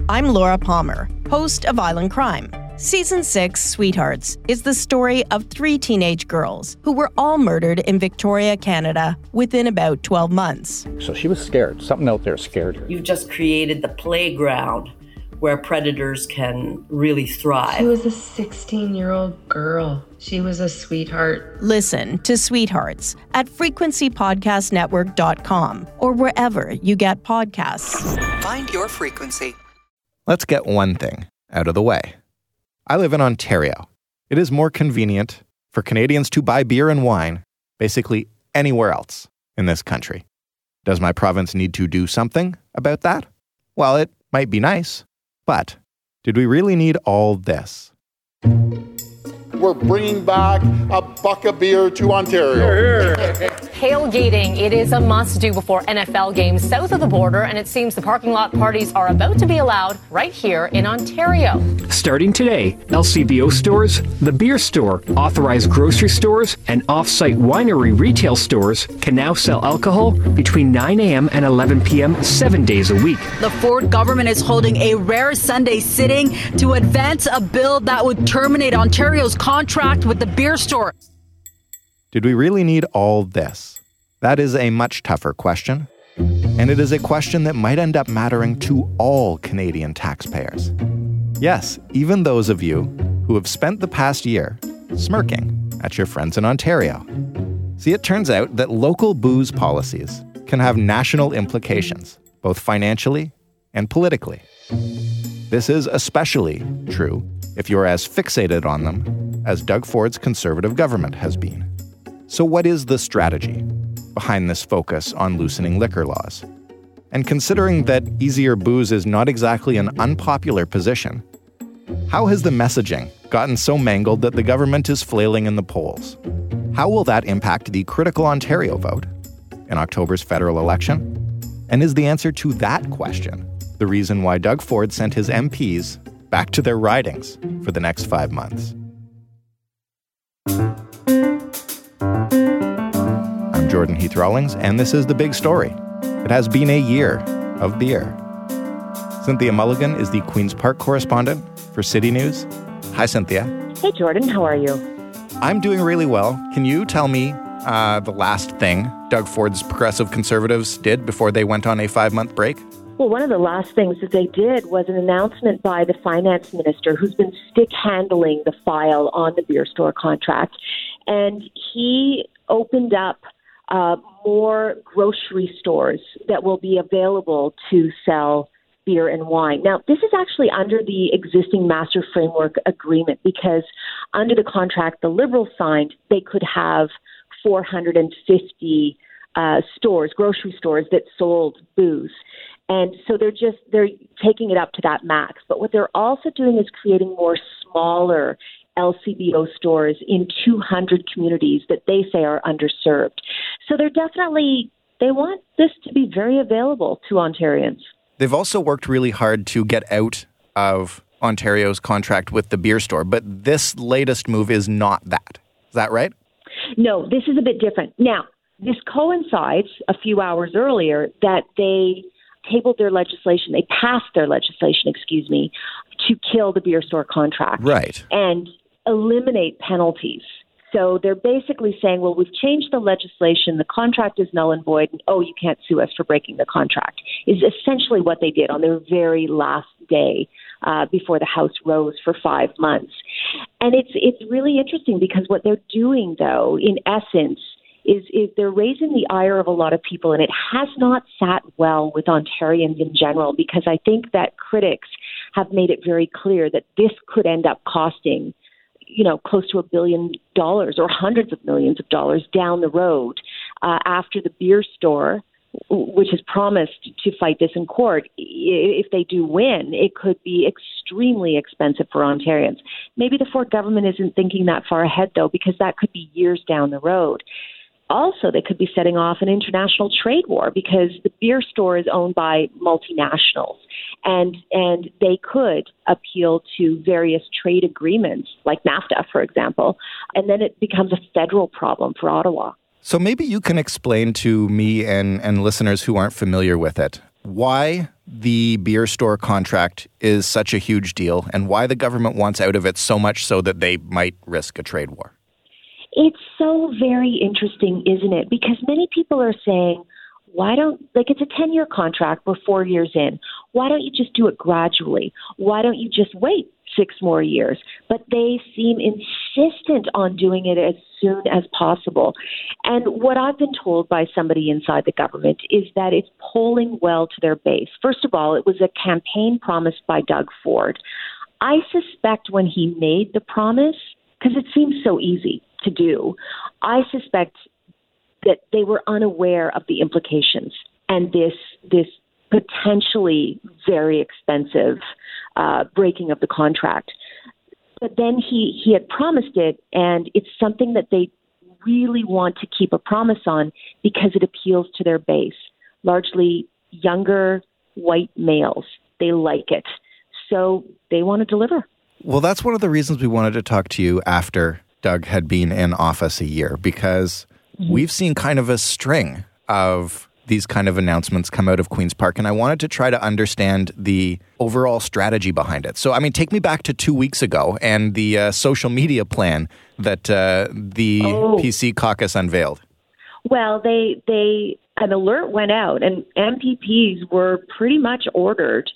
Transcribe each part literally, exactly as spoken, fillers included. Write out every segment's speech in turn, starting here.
I'm Laura Palmer, host of Island Crime. Season six, Sweethearts, is the story of three teenage girls who were all murdered in Victoria, Canada, within about twelve months. So she was scared. Something out there scared her. You've just created the playground where predators can really thrive. She was a sixteen-year-old girl. She was a sweetheart. Listen to Sweethearts at frequency podcast network dot com or wherever you get podcasts. Find your frequency. Let's get one thing out of the way. I live in Ontario. It is more convenient for Canadians to buy beer and wine basically anywhere else in this country. Does my province need to do something about that? Well, it might be nice, but did we really need all this? We're bringing back a buck of beer to Ontario. Tailgating, it is a must-do before N F L games south of the border, and it seems the parking lot parties are about to be allowed right here in Ontario. Starting today, L C B O stores, the beer store, authorized grocery stores, and off-site winery retail stores can now sell alcohol between nine a.m. and eleven p.m. seven days a week. The Ford government is holding a rare Sunday sitting to advance a bill that would terminate Ontario's contract with the beer store. Did we really need all this? That is a much tougher question, and it is a question that might end up mattering to all Canadian taxpayers. Yes, even those of you who have spent the past year smirking at your friends in Ontario. See, it turns out that local booze policies can have national implications, both financially and politically. This is especially true if you're as fixated on them as Doug Ford's Conservative government has been. So what is the strategy behind this focus on loosening liquor laws? And considering that easier booze is not exactly an unpopular position, how has the messaging gotten so mangled that the government is flailing in the polls? How will that impact the critical Ontario vote in October's federal election? And is the answer to that question the reason why Doug Ford sent his M Ps back to their ridings for the next five months? I'm Jordan Heath Rawlings, and this is The Big Story. It has been a year of beer. Cynthia Mulligan is the Queen's Park correspondent for City News. Hi, Cynthia. Hey, Jordan. How are you? I'm doing really well. Can you tell me uh, the last thing Doug Ford's Progressive Conservatives did before they went on a five-month break? Well, one of the last things that they did was an announcement by the finance minister, who's been stick-handling the file on the beer store contract. And he opened up uh, more grocery stores that will be available to sell beer and wine. Now, this is actually under the existing Master Framework Agreement, because under the contract the Liberals signed, they could have four hundred fifty uh, stores, grocery stores that sold booze. And so they're just, they're taking it up to that max. But what they're also doing is creating more smaller L C B O stores in two hundred communities that they say are underserved. So they're definitely, they want this to be very available to Ontarians. They've also worked really hard to get out of Ontario's contract with the beer store, but this latest move is not that. Is that right? No, this is a bit different. Now, this coincides a few hours earlier that they tabled their legislation, they passed their legislation, excuse me, to kill the beer store contract. Right. And eliminate penalties. So they're basically saying, well, we've changed the legislation, the contract is null and void, and oh, you can't sue us for breaking the contract, is essentially what they did on their very last day uh, before the House rose for five months. And it's it's really interesting because what they're doing, though, in essence, is, is they're raising the ire of a lot of people, and it has not sat well with Ontarians in general, because I think that critics have made it very clear that this could end up costing, you know, close to a billion dollars or hundreds of millions of dollars down the road uh, after the beer store, which has promised to fight this in court. If they do win, it could be extremely expensive for Ontarians. Maybe the Ford government isn't thinking that far ahead, though, because that could be years down the road. Also, they could be setting off an international trade war, because the beer store is owned by multinationals, and and they could appeal to various trade agreements, like NAFTA, for example, and then it becomes a federal problem for Ottawa. So maybe you can explain to me and, and listeners who aren't familiar with it why the beer store contract is such a huge deal and why the government wants out of it so much so that they might risk a trade war? It's so very interesting, isn't it? Because many people are saying, why don't, like it's a ten-year contract, we're four years in. Why don't you just do it gradually? Why don't you just wait six more years? But they seem insistent on doing it as soon as possible. And what I've been told by somebody inside the government is that it's polling well to their base. First of all, it was a campaign promise by Doug Ford. I suspect when he made the promise, because it seems so easy to do, I suspect that they were unaware of the implications and this this potentially very expensive uh, breaking of the contract. But then he, he had promised it, and it's something that they really want to keep a promise on because it appeals to their base, largely younger white males. They like it. So they want to deliver. Well, that's one of the reasons we wanted to talk to you after Doug had been in office a year, because mm-hmm. we've seen kind of a string of these kind of announcements come out of Queen's Park, and I wanted to try to understand the overall strategy behind it. So, I mean, take me back to two weeks ago and the uh, social media plan that uh, the oh. P C caucus unveiled. Well, they they an alert went out, and M P Ps were pretty much ordered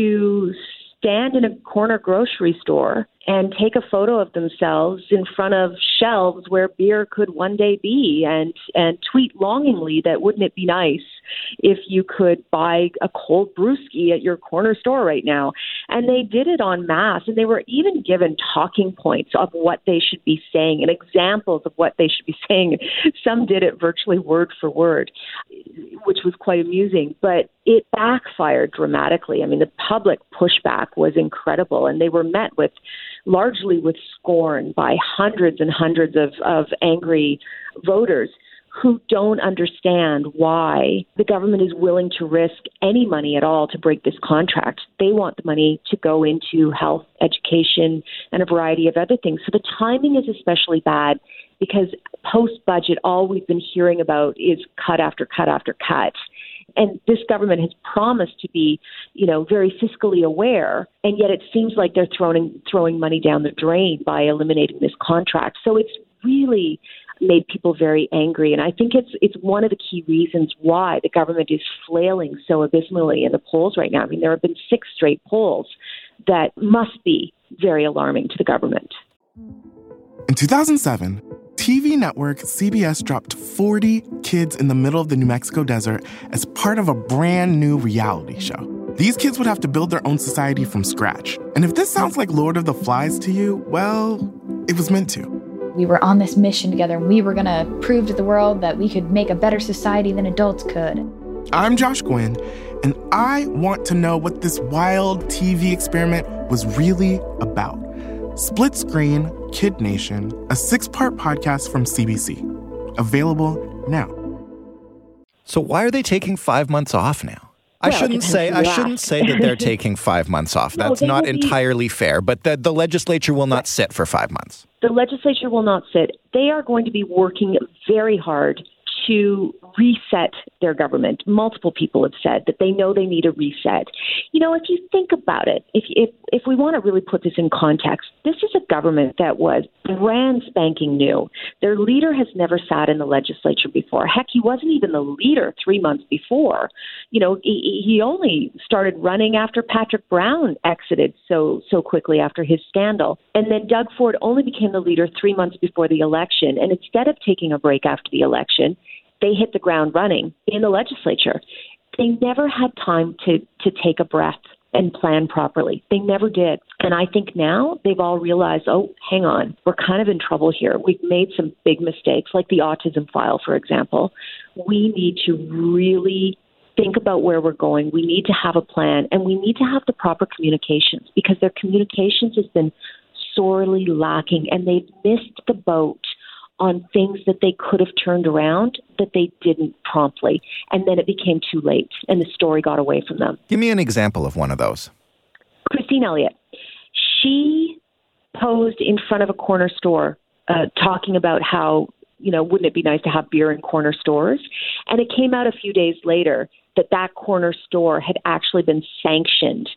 to stand in a corner grocery store and take a photo of themselves in front of shelves where beer could one day be, and and tweet longingly that wouldn't it be nice if you could buy a cold brewski at your corner store right now. And they did it en masse, and they were even given talking points of what they should be saying and examples of what they should be saying. Some did it virtually word for word, which was quite amusing, but it backfired dramatically. I mean, the public pushback was incredible, and they were met with largely with scorn by hundreds and hundreds of, of angry voters who don't understand why the government is willing to risk any money at all to break this contract. They want the money to go into health, education, and a variety of other things. So the timing is especially bad because post-budget, all we've been hearing about is cut after cut after cut. And this government has promised to be, you know, very fiscally aware, and yet it seems like they're throwing throwing money down the drain by eliminating this contract. So it's really made people very angry, and I think it's it's one of the key reasons why the government is flailing so abysmally in the polls right now. I mean, there have been six straight polls that must be very alarming to the government. In two thousand seven, T V network C B S dropped forty kids in the middle of the New Mexico desert as part of a brand new reality show. These kids would have to build their own society from scratch. And if this sounds like Lord of the Flies to you, well, it was meant to. We were on this mission together, and we were going to prove to the world that we could make a better society than adults could. I'm Josh Gwynn, and I want to know what this wild T V experiment was really about. Split Screen, Kid Nation, a six-part podcast from C B C. Available now. So why are they taking five months off now? I Well, shouldn't say I shouldn't say that they're taking five months off. No, That's they not will be- entirely fair, but the, the legislature will not sit for five months. The legislature will not sit. They are going to be working very hard to reset their government. Multiple people have said that they know they need a reset. You know, if you think about it, if if if we want to really put this in context, this is a government that was brand spanking new. Their leader has never sat in the legislature before. Heck, he wasn't even the leader three months before. You know, he, he only started running after Patrick Brown exited so so quickly after his scandal. And then Doug Ford only became the leader three months before the election. And instead of taking a break after the election, they hit the ground running in the legislature. They never had time to, to take a breath and plan properly. They never did. And I think now they've all realized, oh, hang on, we're kind of in trouble here. We've made some big mistakes, like the autism file, for example. We need to really think about where we're going. We need to have a plan, and we need to have the proper communications, because their communications has been sorely lacking, and they've missed the boat on things that they could have turned around that they didn't promptly. And then it became too late, and the story got away from them. Give me an example of one of those. Christine Elliott. She posed in front of a corner store uh, talking about how, you know, wouldn't it be nice to have beer in corner stores? And it came out a few days later that that corner store had actually been sanctioned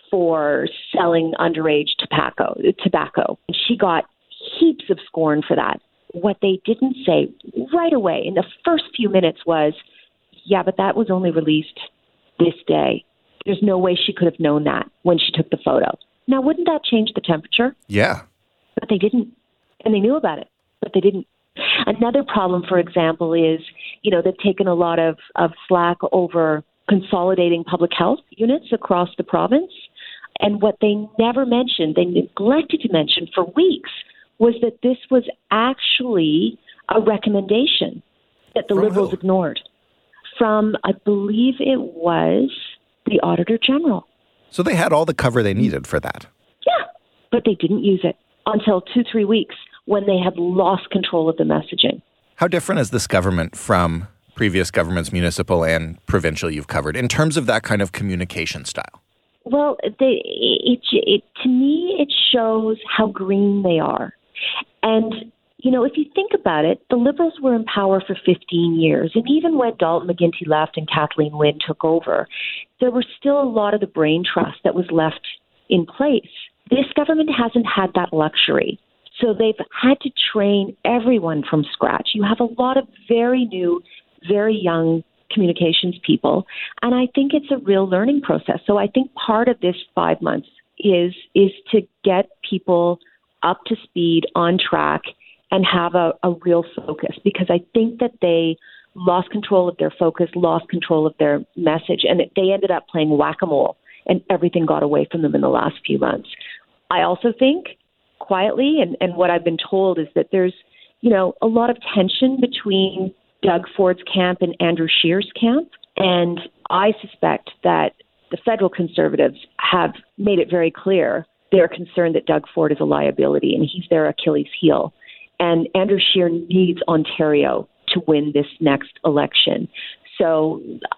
for selling underage tobacco. Tobacco. And she got heaps of scorn for that. What they didn't say right away in the first few minutes was, yeah, but that was only released this day. There's no way she could have known that when she took the photo. Now, wouldn't that change the temperature? Yeah. But they didn't. And they knew about it, but they didn't. Another problem, for example, is, you know, they've taken a lot of, of slack over consolidating public health units across the province. And what they never mentioned, they neglected to mention for weeks, was that this was actually a recommendation that the From Liberals who? ignored from, I believe it was the Auditor General. So they had all the cover they needed for that. Yeah, but they didn't use it until two, three weeks when they had lost control of the messaging. How different is this government from previous governments, municipal and provincial, you've covered, in terms of that kind of communication style? Well, they, it, it, to me, it shows how green they are. And, you know, if you think about it, the Liberals were in power for fifteen years. And even when Dalton McGuinty left and Kathleen Wynne took over, there was still a lot of the brain trust that was left in place. This government hasn't had that luxury. So they've had to train everyone from scratch. You have a lot of very new, very young communications people. And I think it's a real learning process. So I think part of this five months is is to get people up to speed, on track, and have a, a real focus. Because I think that they lost control of their focus, lost control of their message, and they ended up playing whack-a-mole, and everything got away from them in the last few months. I also think, quietly, and, and what I've been told is that there's, you know, a lot of tension between Doug Ford's camp and Andrew Scheer's camp. And I suspect that the federal Conservatives have made it very clear they're concerned that Doug Ford is a liability and he's their Achilles heel. And Andrew Scheer needs Ontario to win this next election. So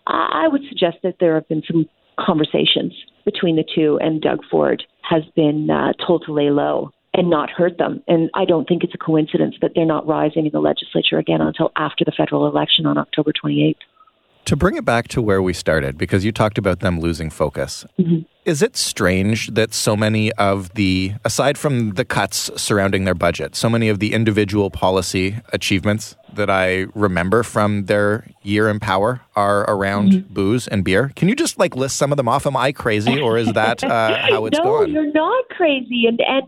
I would suggest that there have been some conversations between the two, and Doug Ford has been uh, told to lay low and not hurt them. And I don't think it's a coincidence that they're not rising in the legislature again until after the federal election on October twenty-eighth. To bring it back to where we started, because you talked about them losing focus, mm-hmm. is it strange that so many of the, aside from the cuts surrounding their budget, so many of the individual policy achievements that I remember from their year in power are around mm-hmm. booze and beer? Can you just like list some of them off? Am I crazy, or is that uh, how it's no, gone? No, you're not crazy. And, and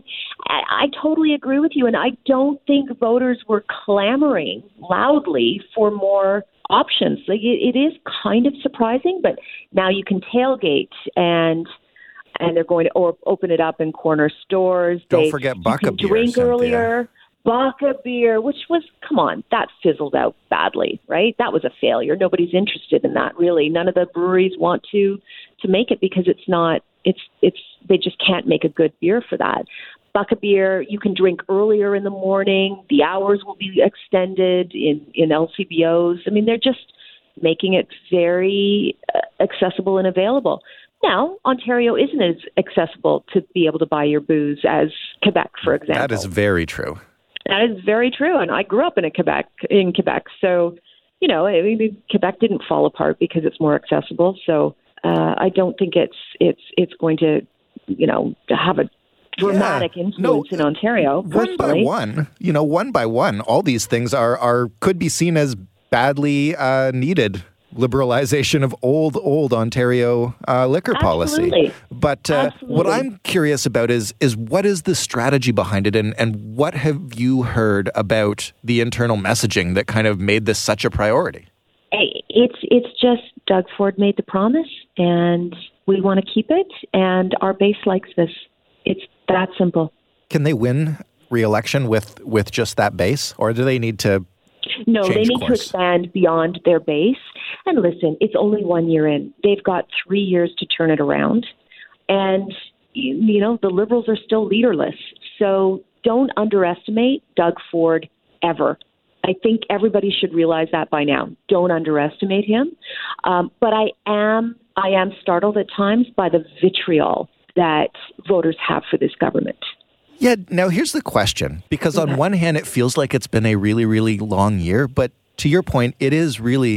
I totally agree with you. And I don't think voters were clamoring loudly for more options. Like it, it is kind of surprising, but now you can tailgate and and they're going to or open it up in corner stores. Don't they, forget Buck-a beer. Drink Cynthia. earlier. Buck-a beer, which was, come on, that fizzled out badly, right? That was a failure. Nobody's interested in that, really. None of the breweries want to to make it because it's not. It's it's they just can't make a good beer for that. Buck-a beer, you can drink earlier in the morning. The hours will be extended in, in L C B Os. I mean, they're just making it very uh, accessible and available. Now, Ontario isn't as accessible to be able to buy your booze as Quebec, for example. That is very true. That is very true. And I grew up in a Quebec, in Quebec. So, you know, I mean, Quebec didn't fall apart because it's more accessible. So uh, I don't think it's it's it's going to, you know, to have a dramatic yeah, influence no, in Ontario. One by one, you know, one by one, all these things are are could be seen as badly uh, needed liberalization of old, old Ontario uh, liquor Absolutely. policy. But uh, what I'm curious about is is what is the strategy behind it, and, and what have you heard about the internal messaging that kind of made this such a priority? It's it's just Doug Ford made the promise, and we want to keep it, and our base likes this. It's that simple. Can they win re-election with, with just that base, or do they need to No, change they need course? to expand beyond their base. And listen, it's only one year in. They've got three years to turn it around. And, you know, the Liberals are still leaderless. So don't underestimate Doug Ford ever. I think everybody should realize that by now. Don't underestimate him. Um, but I am I am startled at times by the vitriol that voters have for this government. Yeah, now here's the question, because on one hand, it feels like it's been a really, really long year, but to your point, it is really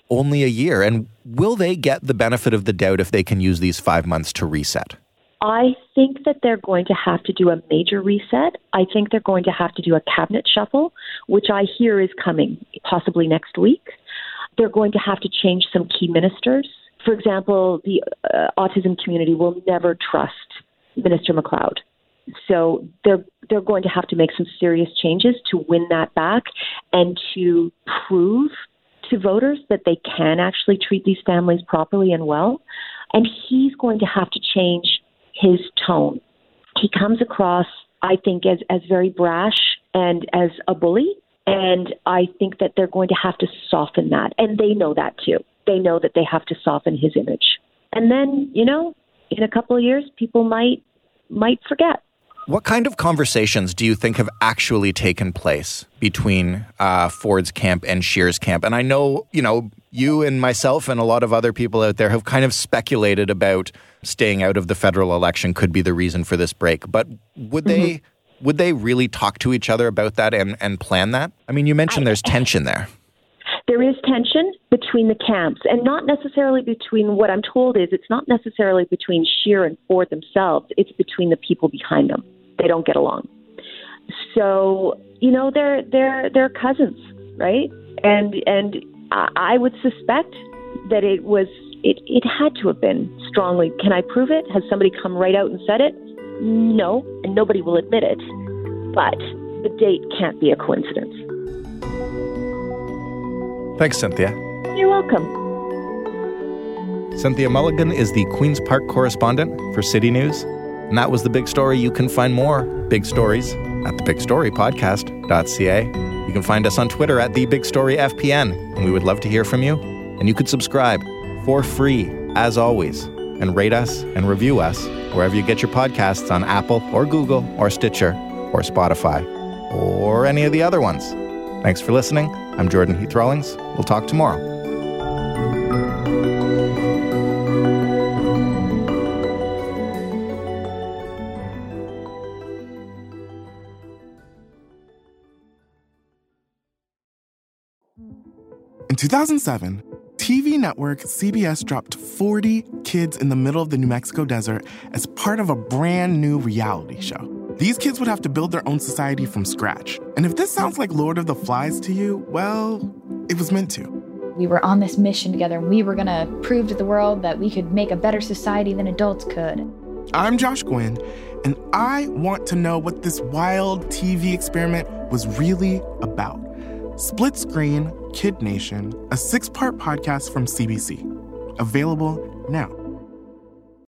only a year. And will they get the benefit of the doubt if they can use these five months to reset? I think that they're going to have to do a major reset. I think they're going to have to do a cabinet shuffle, which I hear is coming possibly next week. They're going to have to change some key ministers. For example, the uh, autism community will never trust Minister McLeod. So they're they're going to have to make some serious changes to win that back and to prove to voters that they can actually treat these families properly and well. And he's going to have to change his tone. He comes across, I think, as, as very brash and as a bully. And I think that they're going to have to soften that. And they know that too. They know that they have to soften his image. And then, you know, in a couple of years, people might might forget. What kind of conversations do you think have actually taken place between uh, Ford's camp and Scheer's camp? And I know, you know, you and myself and a lot of other people out there have kind of speculated about staying out of the federal election could be the reason for this break. But would mm-hmm. they would they really talk to each other about that and, and plan that? I mean, you mentioned I, there's tension there. There is tension between the camps, and not necessarily between, what I'm told is it's not necessarily between Scheer and Ford themselves. It's between the people behind them. They don't get along. So, you know, they're they're they're cousins, right? And and I would suspect that it was it it had to have been strongly. Can I prove it? Has somebody come right out and said it? No, and nobody will admit it. But the date can't be a coincidence. Thanks, Cynthia. You're welcome. Cynthia Mulligan is the Queen's Park correspondent for City News. And that was The Big Story. You can find more big stories at the big story podcast dot c a. You can find us on Twitter at The Big Story F P N, and we would love to hear from you. And you could subscribe for free, as always, and rate us and review us wherever you get your podcasts on Apple or Google or Stitcher or Spotify or any of the other ones. Thanks for listening. I'm Jordan Heath Rawlings. We'll talk tomorrow. In two thousand seven, T V network C B S dropped forty kids in the middle of the New Mexico desert as part of a brand new reality show. These kids would have to build their own society from scratch. And if this sounds like Lord of the Flies to you, well, it was meant to. We were on this mission together, and we were going to prove to the world that we could make a better society than adults could. I'm Josh Gwynn, and I want to know what this wild T V experiment was really about. Split Screen, Kid Nation, a six-part podcast from C B C. Available now.